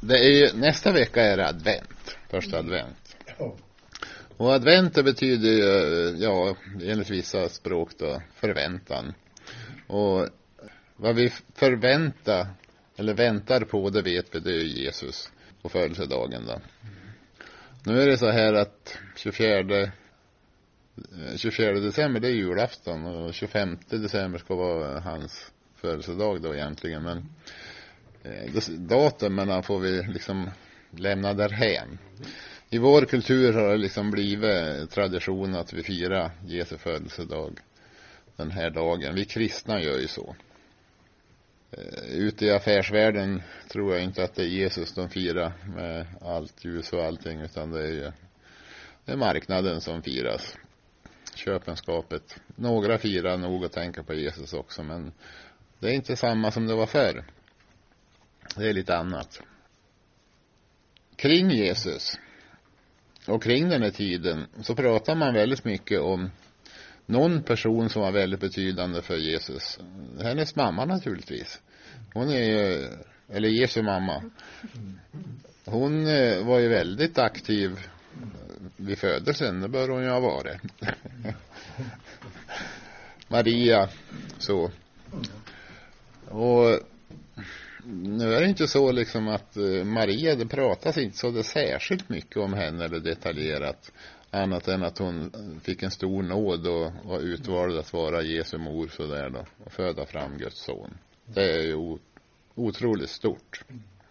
Det är ju, nästa vecka är det advent, första advent. Och advent, det betyder ju, ja, enligt vissa språk då, förväntan. Och vad vi förväntar eller väntar på, det vet vi, det är ju Jesus på födelsedagen då. Nu är det så här att 24 december det är julafton och 25 december ska vara hans födelsedag då egentligen, men datumen får vi liksom lämna därhän. I vår kultur har det liksom blivit tradition att vi firar Jesu födelsedag den här dagen. Vi kristna gör ju så. Ute i affärsvärlden tror jag inte att det är Jesus de firar med allt ljus och allting, utan det är marknaden som firas. Köpenskapet. Några firar nog att tänka på Jesus också, men det är inte samma som det var förr. Det är lite annat. Kring Jesus och kring den här tiden så pratar man väldigt mycket om någon person som var väldigt betydande för Jesus. Hennes mamma naturligtvis. Hon är ju, eller Jesu mamma. Hon var ju väldigt aktiv vid födelsen. Det bör hon ju ha varit. Maria, så. Och nu är det inte så liksom att Maria, det pratas inte så det särskilt mycket om henne eller detaljerat, annat än att hon fick en stor nåd och var utvald att vara Jesu mor så där då, och föda fram Guds son. Det är ju otroligt stort.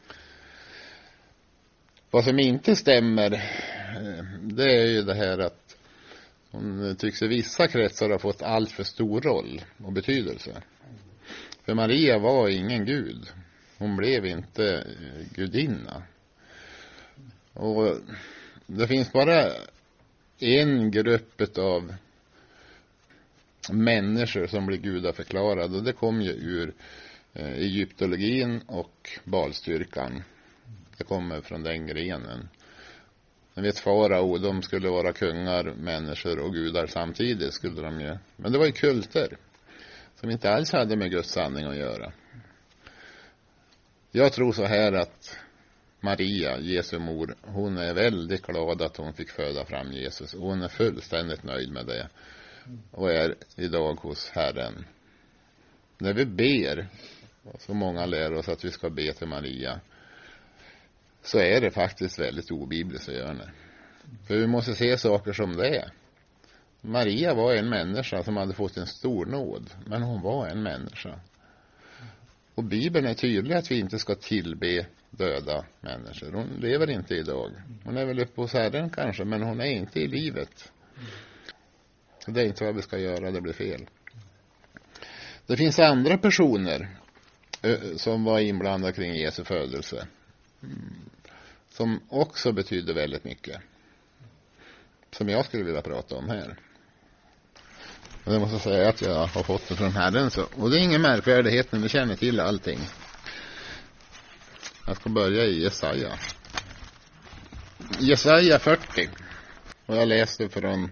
Vad som inte stämmer, det är ju det här att hon tycks i vissa kretsar ha fått allt för stor roll och betydelse. För Maria var ingen gud. Hon blev inte gudinna. Och det finns bara en grupp av människor som blir gudaförklarade, och det kom ju ur egyptologin och balstyrkan. Det kommer från den grenen. Jag vet farao, de skulle vara kungar, människor och gudar samtidigt skulle de ju. Men det var ju kulter som inte alls hade med Guds sanning att göra. Jag tror så här att Maria, Jesu mor, hon är väldigt glad att hon fick föda fram Jesus. Och hon är fullständigt nöjd med det. Och är idag hos Herren. När vi ber, så många lär oss att vi ska be till Maria, så är det faktiskt väldigt obibliskt att göra det. För vi måste se saker som det är. Maria var en människa som hade fått en stor nåd. Men hon var en människa. Och Bibeln är tydlig att vi inte ska tillbe döda människor. Hon lever inte idag. Hon är väl uppe hos Herren kanske, men hon är inte i livet. Det är inte vad vi ska göra, det blir fel. Det finns andra personer som var inblandade kring Jesu födelse. Som också betyder väldigt mycket. Som jag skulle vilja prata om här. Och jag måste säga att jag har fått det från Herren. Så. Och det är ingen märkvärdighet när vi känner till allting. Jag ska börja i Jesaja. Jesaja 40. Och jag läste från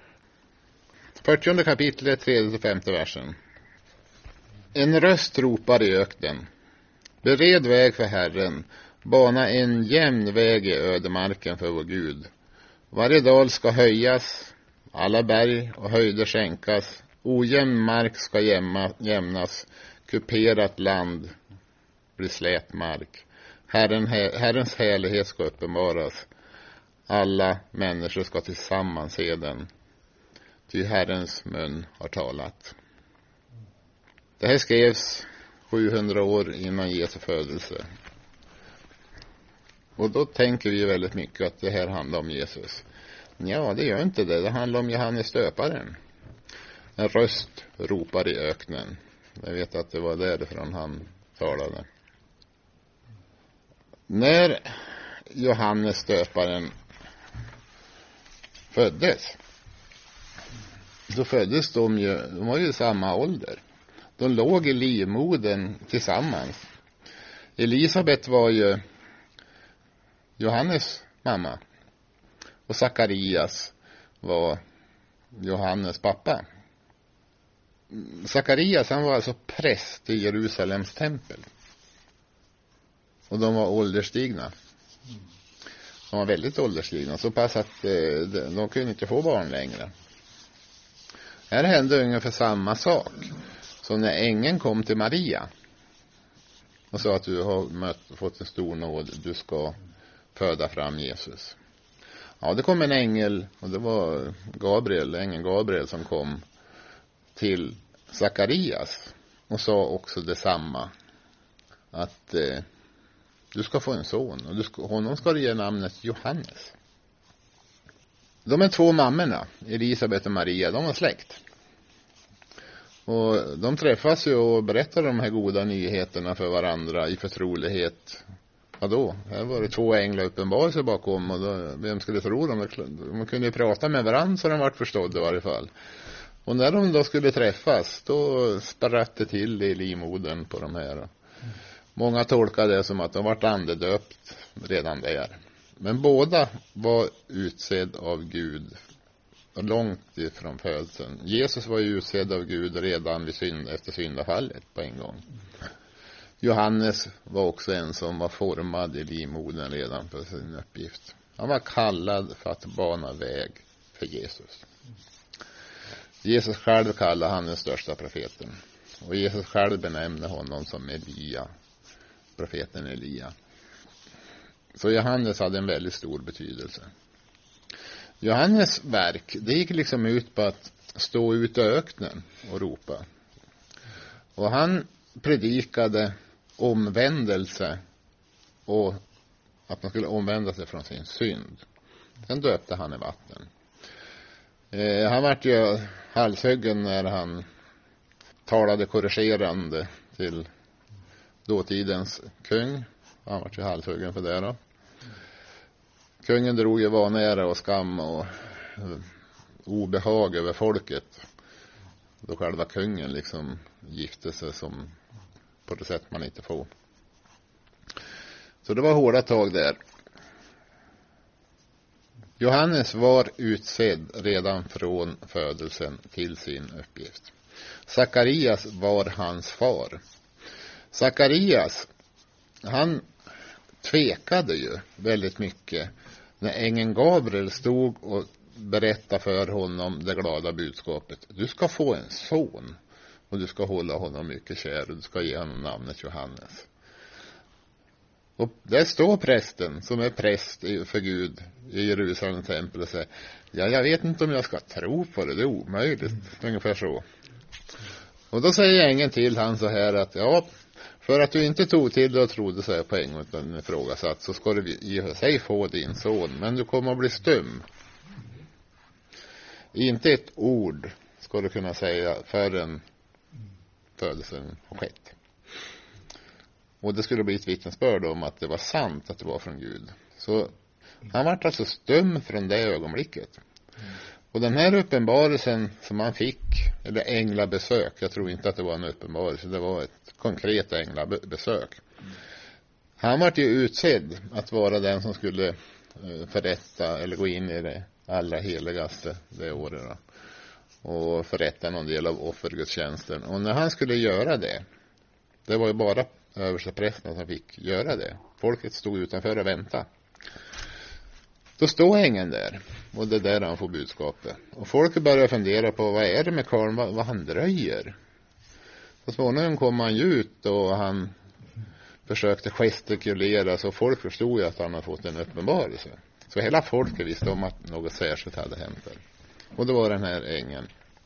40 kapitlet, 3-5 versen. En röst ropar i öknen. Bered väg för Herren. Bana en jämn väg i ödemarken för vår Gud. Varje dal ska höjas. Alla berg och höjder sänkas. Ojämn mark ska jämnas. Kuperat land blir slät mark. Herrens härlighet ska uppenbaras. Alla människor ska tillsammans se den. Ty Herrens mun har talat. Det här skrevs 700 år innan Jesu födelse. Och då tänker vi väldigt mycket att det här handlar om Jesus. Ja, det gör inte det. Det handlar om Johannes döparen. En röst ropar i öknen. Jag vet att det var därifrån han talade. När Johannes döparen föddes, då föddes de var ju i samma ålder. De låg i livmodern tillsammans. Elisabet var ju Johannes mamma. Och Sakarias var Johannes pappa. Sakarias, han var alltså präst i Jerusalems tempel. Och de var ålderstigna. De var väldigt ålderstigna. Så pass att de kunde inte få barn längre. Här hände ungefär samma sak. Så när ängeln kom till Maria och sa att du har fått en stor nåd, du ska föda fram Jesus. Ja, det kom en ängel, och det var ängeln Gabriel som kom till Sakarias och sa också detsamma. Att du ska få en son, och honom ska du ge namnet Johannes. De är 2 mammorna, Elisabet och Maria, de var släkt. Och de träffas ju och berättar de här goda nyheterna för varandra i förtrolighet. Ja då, här var det 2 änglar uppenbarelse bakom, och då, vem skulle tro dem? De kunde ju prata med varandra så de vart förstådda i varje fall. Och när de då skulle träffas, då spratt det till i livmodern på de här. Många tolkade det som att de vart andedöpt redan där. Men båda var utsedd av Gud långt ifrån födseln. Jesus var ju utsedd av Gud redan efter syndafallet på en gång. Johannes var också en som var formad i livmodern redan på sin uppgift. Han var kallad för att bana väg för Jesus. Jesus själv kallade han den största profeten. Och Jesus själv benämnde honom som Elia, profeten Elia. Så Johannes hade en väldigt stor betydelse. Johannes verk, det gick liksom ut på att stå ut i öknen och ropa. Och han predikade omvändelse och att man skulle omvända sig från sin synd. Sen döpte han i vatten. Han var ju halshuggen när han talade korrigerande till dåtidens kung. Han var ju halshuggen för det då. Kungen drog ju vanära och skam och obehag över folket. Då själva kungen liksom gifte sig som på det sätt man inte får. Så det var hårda tag där. Johannes var utsedd redan från födelsen till sin uppgift. Sakarias var hans far. Sakarias, han tvekade ju väldigt mycket när ängeln Gabriel stod och berättade för honom det glada budskapet. Du ska få en son och du ska hålla honom mycket kär och du ska ge honom namnet Johannes. Och där står prästen som är präst för Gud i Jerusalem tempel och säger, ja, jag vet inte om jag ska tro på det, det är omöjligt, ungefär så. Och då säger ängeln till han så här att, ja, för att du inte tog till det och trodde sig på en utan ifrågasatt, så ska du i sig få din son, men du kommer att bli stum. Inte ett ord ska du kunna säga förrän födelsen har skett. Och det skulle bli ett vittnesbörd om att det var sant att det var från Gud. Så han var alltså stum från det ögonblicket. Och den här uppenbarelsen som han fick, eller änglabesök, jag tror inte att det var en uppenbarelse, det var ett konkret änglabesök. Han var ju utsedd att vara den som skulle förrätta eller gå in i det allra heligaste det året då, och förrätta någon del av offergudstjänsten. Och när han skulle göra det, det var ju bara översteprästen som fick göra det. Folket stod utanför och väntade. Då står ängeln där, och det är där han får budskapet. Och folket börjar fundera på, vad är det med Karl, vad han dröjer. Så småningom kom han ut och han försökte gestikulera, så folk förstod ju att han har fått en uppenbarelse. Så hela folket visste om att något särskilt hade hänt där. Och det var den här ängeln.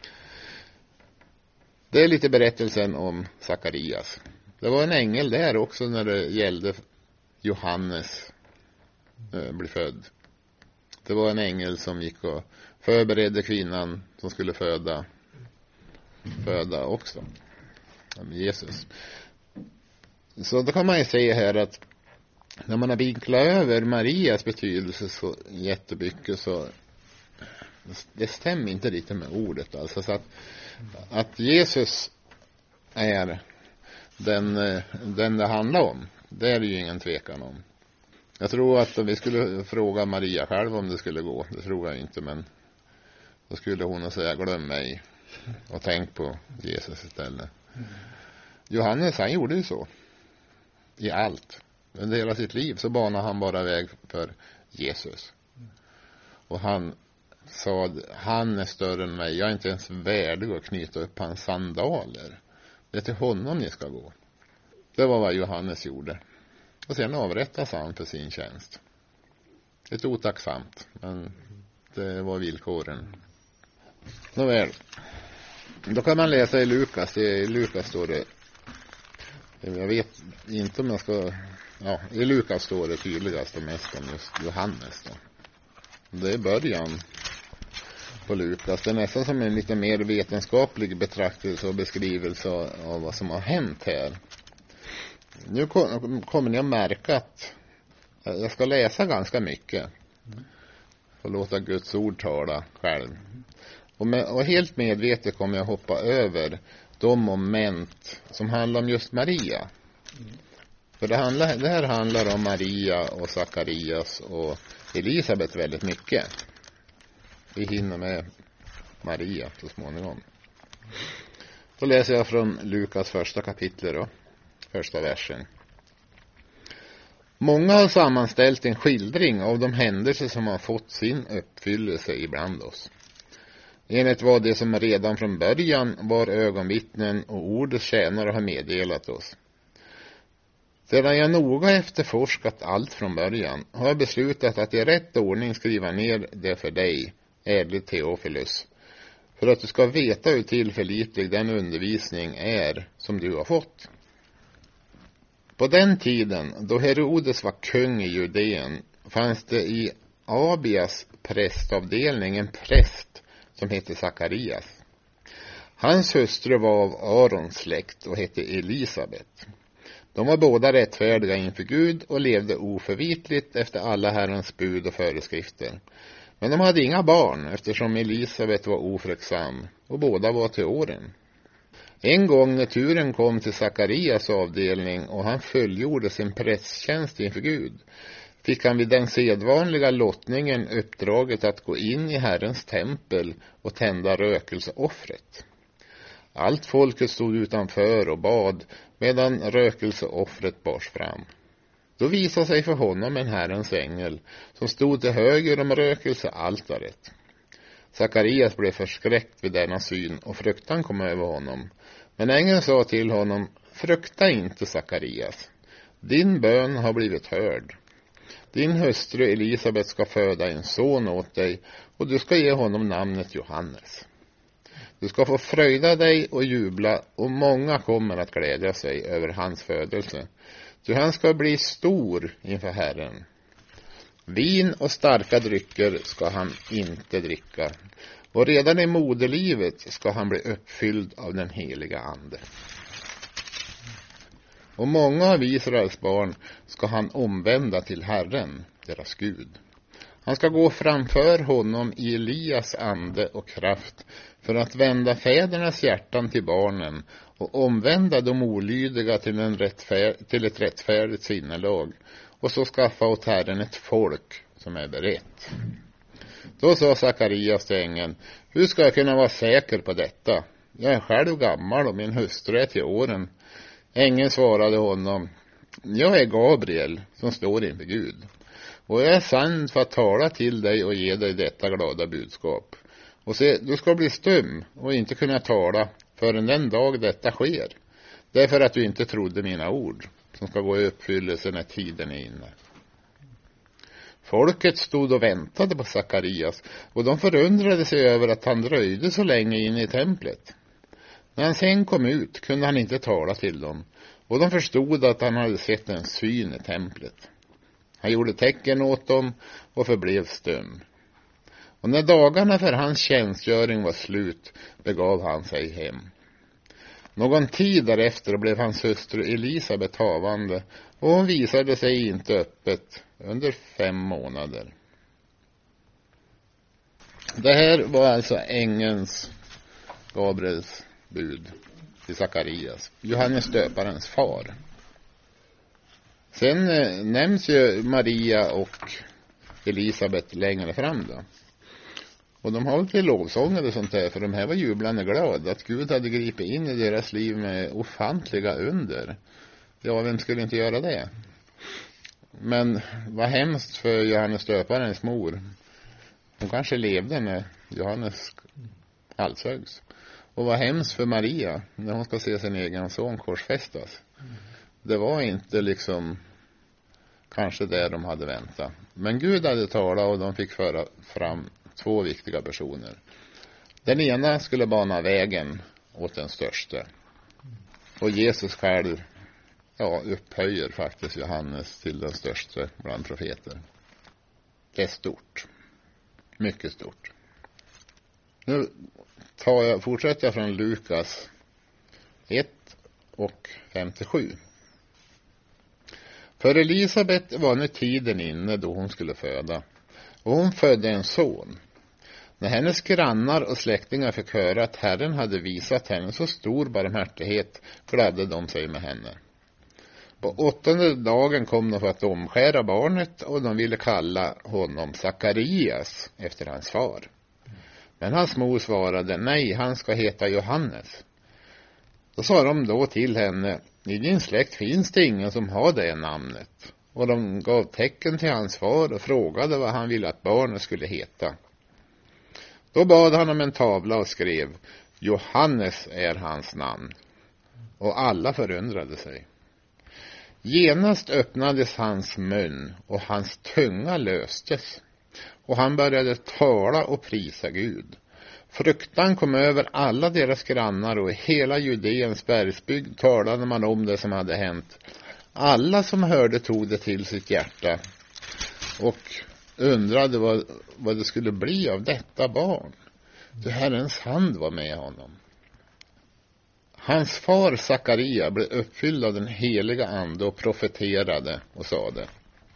Det är lite berättelsen om Sakarias. Det var en ängel där också när det gällde Johannes bli född. Det var en ängel som gick och förberedde kvinnan som skulle föda också. Jesus. Så då kan man ju säga här att när man har vinklat över Marias betydelse så jättemycket, så det stämmer inte lite med ordet. Alltså så att Jesus är den det handlar om, det är det ju ingen tvekan om. Jag tror att om vi skulle fråga Maria själv om det skulle gå, det tror jag inte, men då skulle hon säga glöm mig och tänk på Jesus istället. Johannes, han gjorde ju så i allt. Under hela sitt liv så banade han bara väg för Jesus. Och han sa, han är större än mig. Jag är inte ens värdig att knyta upp hans sandaler. Det är till honom ni ska gå. Det var vad Johannes gjorde. Och sen avrättas han för sin tjänst. Ett otacksamt, men det var villkoren. Nåväl. Då kan man läsa i Lukas. I Lukas står det, jag vet inte om jag ska, ja, i Lukas står det tydligast och mest om just Johannes då. Det är början på Lukas. Det är nästan som en lite mer vetenskaplig betraktelse och beskrivelse av vad som har hänt här. Nu kommer ni att märka att jag ska läsa ganska mycket. Och låta Guds ord tala själv. Och helt medvetet kommer jag hoppa över de moment som handlar om just Maria. För det här handlar om Maria och Sakarias och Elisabet väldigt mycket. Vi hinner med Maria så småningom. Då läser jag från Lukas första kapitel då. Första versen. Många har sammanställt en skildring av de händelser som har fått sin uppfyllelse ibland oss. Enligt vad det som redan från början var ögonvittnen och ordets tjänare har meddelat oss. Sedan jag noga efterforskat allt från början har jag beslutat att i rätt ordning skriva ner det för dig, ädle Teofilus, för att du ska veta hur tillförlitlig den undervisning är som du har fått. På den tiden, då Herodes var kung i Judeen, fanns det i Abias prästavdelning en präst som hette Sakarias. Hans hustru var av Arons släkt och hette Elisabet. De var båda rättfärdiga inför Gud och levde oförvitligt efter alla Herrens bud och föreskrifter. Men de hade inga barn eftersom Elisabet var ofruktsam och båda var till åren. En gång när turen kom till Sakarias avdelning och han fullgjorde sin prästtjänst inför Gud, fick han vid den sedvanliga lottningen uppdraget att gå in i Herrens tempel och tända rökelseoffret. Allt folket stod utanför och bad medan rökelseoffret bars fram. Då visade sig för honom en Herrens ängel som stod till höger om rökelsealtaret. Sakarias blev förskräckt vid denna syn och fruktan kom över honom. Men ängeln sa till honom, frukta inte Sakarias. Din bön har blivit hörd. Din hustru Elisabet ska föda en son åt dig och du ska ge honom namnet Johannes. Du ska få fröjda dig och jubla och många kommer att glädja sig över hans födelse. Så han ska bli stor inför Herren. Vin och starka drycker ska han inte dricka. Och redan i moderlivet ska han bli uppfylld av den heliga ande. Och många av Israels barn ska han omvända till Herren, deras Gud. Han ska gå framför honom i Elias ande och kraft för att vända fädernas hjärtan till barnen och omvända de olydiga till ett rättfärdigt sinnelag och så skaffa åt Herren ett folk som är berett. Då sa Sakarias till ängeln, hur ska jag kunna vara säker på detta? Jag är själv gammal och min hustru är till åren. Ängeln svarade honom, jag är Gabriel som står inför Gud. Och jag är sänd för att tala till dig och ge dig detta glada budskap. Och se, du ska bli stum och inte kunna tala förrän den dag detta sker. Därför att du inte trodde mina ord som ska gå i uppfyllelse när tiden är inne. Folket stod och väntade på Sakarias och de förundrade sig över att han dröjde så länge in i templet. När han sen kom ut kunde han inte tala till dem och de förstod att han hade sett en syn i templet. Han gjorde tecken åt dem och förblev stum. Och när dagarna för hans tjänstgöring var slut begav han sig hem. Någon tid därefter blev hans hustru Elisabet havande och hon visade sig inte öppet under 5 månader. Det här var alltså ängelns, Gabriels bud till Sakarias, Johannes döparens far. Sen nämns ju Maria och Elisabet längre fram då. Och de har lite lovsånger och sånt där, för de här var jublande glada att Gud hade gripit in i deras liv med ofantliga under. Ja, vem skulle inte göra det? Men vad hemskt för Johannes döparens mor. Hon kanske levde när Johannes halshögs. Och vad hemskt för Maria när hon ska se sin egen son korsfästas. Det var inte liksom kanske där de hade väntat. Men Gud hade talat och de fick föra fram två viktiga personer. Den ena skulle bana vägen åt den största. Och Jesus själv upphöjer faktiskt Johannes till den största bland profeter. Det är stort. Mycket stort. Nu fortsätter jag från Lukas 1 och 57. För Elisabet var nu tiden inne då hon skulle föda. Och hon födde en son. När hennes grannar och släktingar fick höra att Herren hade visat henne så stor barmhärtighet gladde de sig med henne. På 8:e dagen kom de för att omskära barnet och de ville kalla honom Sakarias efter hans far. Men hans mor svarade, nej, han ska heta Johannes. Då sa de då till henne, i din släkt finns det ingen som har det namnet. Och de gav tecken till hans far och frågade vad han ville att barnet skulle heta. Då bad han om en tavla och skrev, Johannes är hans namn. Och alla förundrade sig. Genast öppnades hans mun och hans tunga löstes. Och han började tala och prisa Gud. Fruktan kom över alla deras grannar och i hela Judeens bergsbygd talade man om det som hade hänt. Alla som hörde tog det till sitt hjärta och undrade vad det skulle bli av detta barn. Det Herrens hand var med honom. Hans far Sakaria blev uppfylld av den heliga ande och profeterade och sade,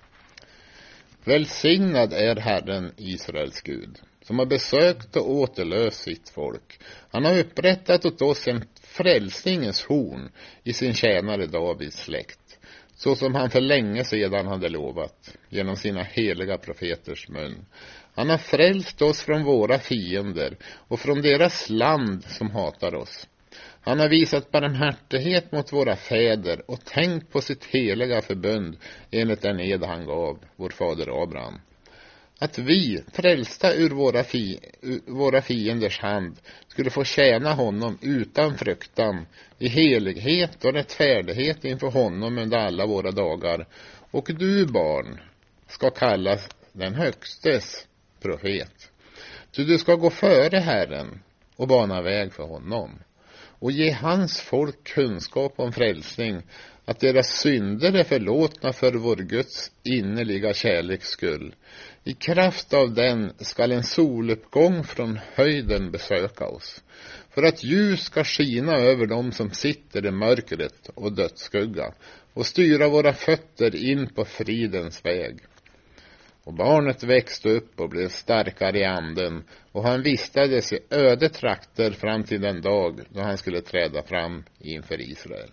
välsignad är Herren Israels Gud, som har besökt och återlöst sitt folk. Han har upprättat åt oss en frälsningens horn i sin tjänare Davids släkt, så som han för länge sedan hade lovat, genom sina heliga profeters mun. Han har frälst oss från våra fiender och från deras land som hatar oss. Han har visat barmhärtighet mot våra fäder och tänkt på sitt heliga förbund enligt den ed han gav vår fader Abraham. Att vi, frälsta ur våra fienders hand, skulle få tjäna honom utan fruktan, i helighet och rättfärdighet inför honom under alla våra dagar. Och du, barn, ska kallas den högstes profet. Du ska gå före Herren och bana väg för honom. Och ge hans folk kunskap om frälsning, att deras synder är förlåtna för vår Guds innerliga kärleks skull. I kraft av den skall en soluppgång från höjden besöka oss, för att ljus ska skina över dem som sitter i mörkret och dödsskugga, och styra våra fötter in på fridens väg. Och barnet växte upp och blev starkare i anden, och han vistades i öde trakter fram till den dag då han skulle träda fram inför Israel.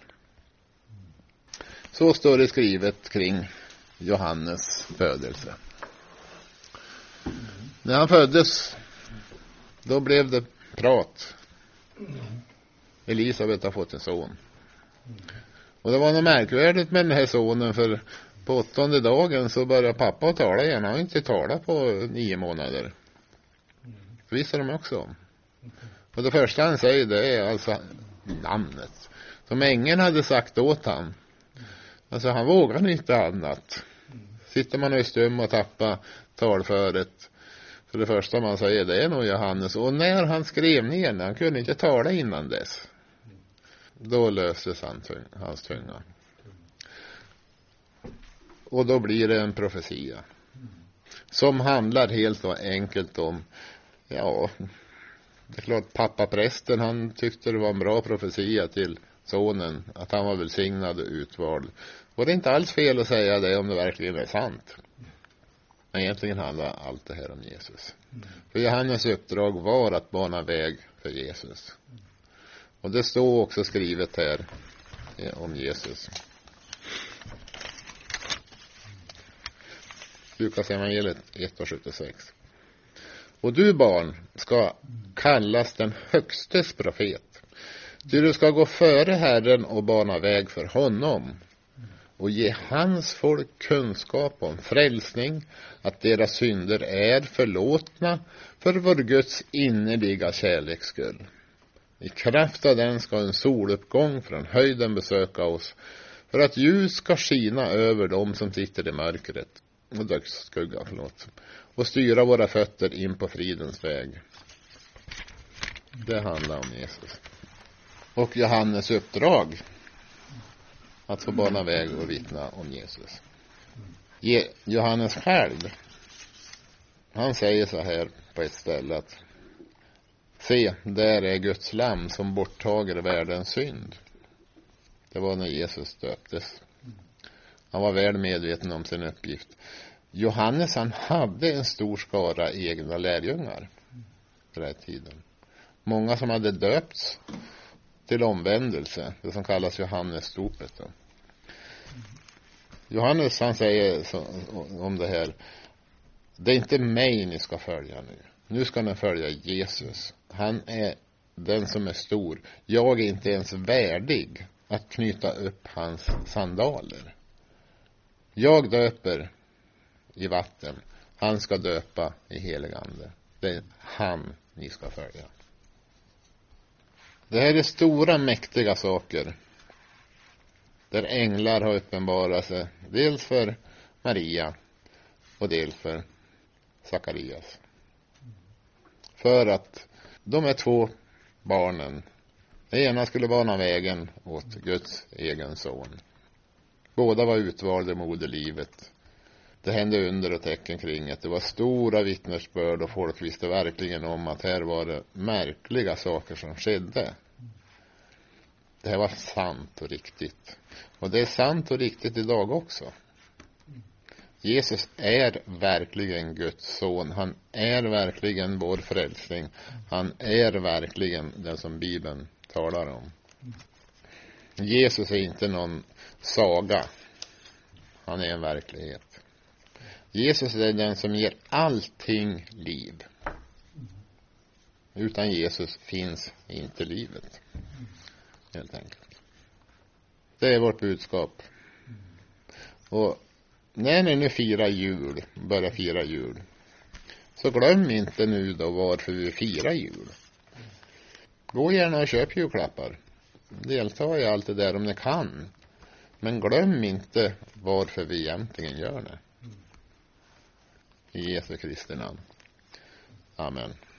Så står det skrivet kring Johannes födelse. När han föddes, då blev det prat. Elisabet har fått en son. Och det var något märkvärdigt med den här sonen, för på 8:e dagen så började pappa att tala igen. Han har inte talat på 9 månader. Det visste de också om. Och det första han säger, det är alltså namnet. Som ängeln hade sagt åt han. Alltså han vågar inte annat. Sitter man i stum och tappar talföret. För det första man säger, det är nog Johannes. Och när han skrev ner, när han kunde inte tala innan dess, då löstes hans tunga. Och då blir det en profetia som handlar helt och enkelt om, ja, det är klart pappaprästen, han tyckte det var en bra profetia till sonen, att han var välsignad och utvald. Och det är inte alls fel att säga det om det verkligen är sant. Men egentligen handlar allt det här om Jesus. För Johannes uppdrag var att bana väg för Jesus. Och det står också skrivet här om Jesus. Lukas evangeliet 1:76. Och du, barn, ska kallas den högstes profet. Du ska gå före Herren och bana väg för honom. och ge hans folk kunskap om frälsning, att deras synder är förlåtna för vår Guds innerliga kärleks skull. I kraft av den ska en soluppgång från höjden besöka oss, för att ljus ska skina över dem som sitter i mörkret och dödsskugga, och styra våra fötter in på fridens väg. Det handlar om Jesus. Och Johannes uppdrag att få bana väg och vittna om Jesus. Johannes själv, han säger så här på ett ställe att se, där är Guds lamm som borttager världens synd. Det var när Jesus döptes. Han var väl medveten om sin uppgift. Johannes, han hade en stor skara egna lärjungar på den här tiden. Många som hade döpts till omvändelse, det som kallas Johannes-dopet då. Johannes, han säger om det här: det är inte mig ni ska följa nu. Nu ska ni följa Jesus. Han är den som är stor. Jag är inte ens värdig att knyta upp hans sandaler. Jag döper i vatten. Han ska döpa i helig ande. Det är han ni ska följa. Det här är stora, mäktiga saker. Där änglar har uppenbarat sig. Dels för Maria och dels för Sakarias. För att de är två barnen. Det ena skulle bana vägen åt Guds egen son. Båda var utvalda i moderlivet. Det hände under och tecken kring det. Det var stora vittnesbörd och folk visste verkligen om att här var det märkliga saker som skedde. Det här var sant och riktigt. Och det är sant och riktigt idag också. Jesus är verkligen Guds son. Han är verkligen vår frälsning. Han är verkligen den som Bibeln talar om. Jesus är inte någon saga. Han är en verklighet. Jesus är den som ger allting liv. Utan Jesus finns inte livet. Helt enkelt. Det är vårt budskap. Och när ni nu börjar fira jul, så glöm inte nu då varför vi firar jul. Gå gärna och köp julklappar. Delta i allt det där om ni kan. Men glöm inte varför vi egentligen gör det. I Jesu Kristi namn. Amen.